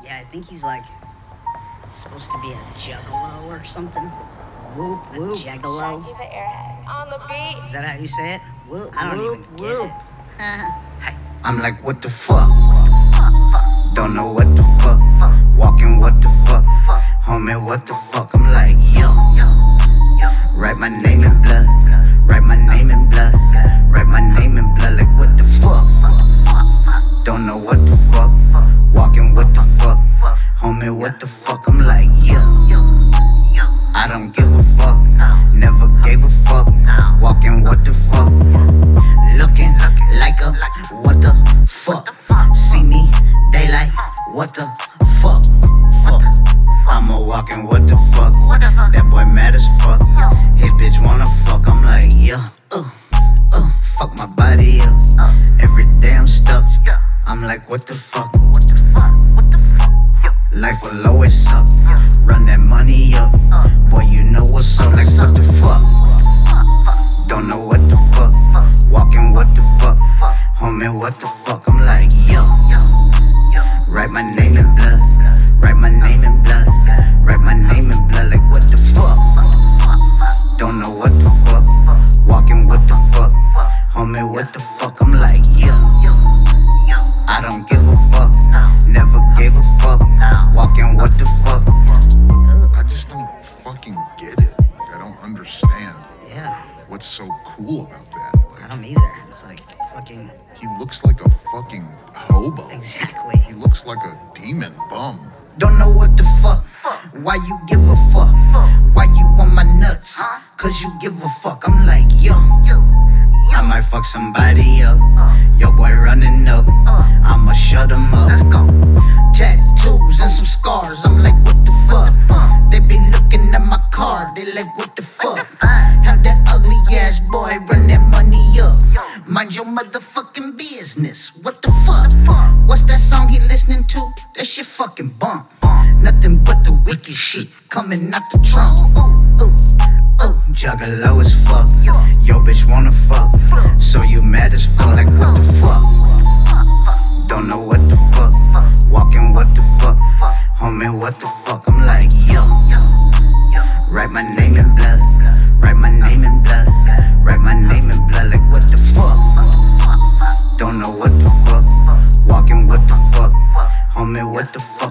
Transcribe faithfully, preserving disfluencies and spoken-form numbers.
Yeah, I think he's like supposed to be a juggalo or something. Whoop whoop. A juggalo. Shaggy the airhead. On the beat. Is that how you say it? Whoop I don't whoop, even whoop. get it. I'm like, what the fuck? Don't know what the fuck. Walking, what the fuck? Homie, what the fuck? I'm like, yo. Write my name in blood. Write my name in blood. Write my name in blood. Like, what the fuck? Don't know what the fuck. Walking, what the fuck? Homie, what the fuck? I'm like, yo. I don't give a fuck. Never gave a fuck. Walking, what the fuck? Looking like a what the fuck? See me daylight. What the fuck? Fuck. I'm a walking what the fuck? That boy mad as fuck. His bitch wanna fuck. I'm like, yeah. Uh, uh, fuck my body up. Every day I'm stuck. I'm like, what the fuck? Life will always suck. Run that money up. Boy, you know what's up. Like, what the fuck? Don't know what the fuck. Walking, what the fuck? Homie, what the fuck? I'm like, yo. Write my name in blood. Write my name in blood. Write my name in blood. Like, what the fuck? Don't know what the fuck. Walking, what the fuck? Homie, what the fuck? I'm like, yo. I don't give a fuck. Never gave a fuck. Walking, what the fuck? I just don't fucking get it. Like, I don't understand. Yeah, What's so cool about that? I Like, don't either. It's like fucking he looks like a fucking hobo. exactly. He looks like a demon bum. Don't know what the fuck. Why you give a fuck? Why you want my nuts? Cause you give a fuck. I'm like, yo. I might fuck somebody up. Yo boy running up. I'ma shut him up. Tattoos and some scars. I'm like, what the fuck? They be looking at my car. They like, what the fuck? How that ugly ass boy run that money up? Mind your motherfucking business. What the fuck? What's that song he listening to? That shit fucking bump. Nothing but the wicked shit coming out the trunk. Ooh, ooh. Oh, juggalo as fuck. Yo, bitch wanna fuck. So you mad as fuck. Like, what the fuck? Don't know what the fuck. Walking, what the fuck? Homie, what the fuck? I'm like, yo. Write my name in blood. Write my name in blood. Write my name in blood. Like, what the fuck? Don't know what the fuck. Walking, what the fuck? Homie, what the fuck?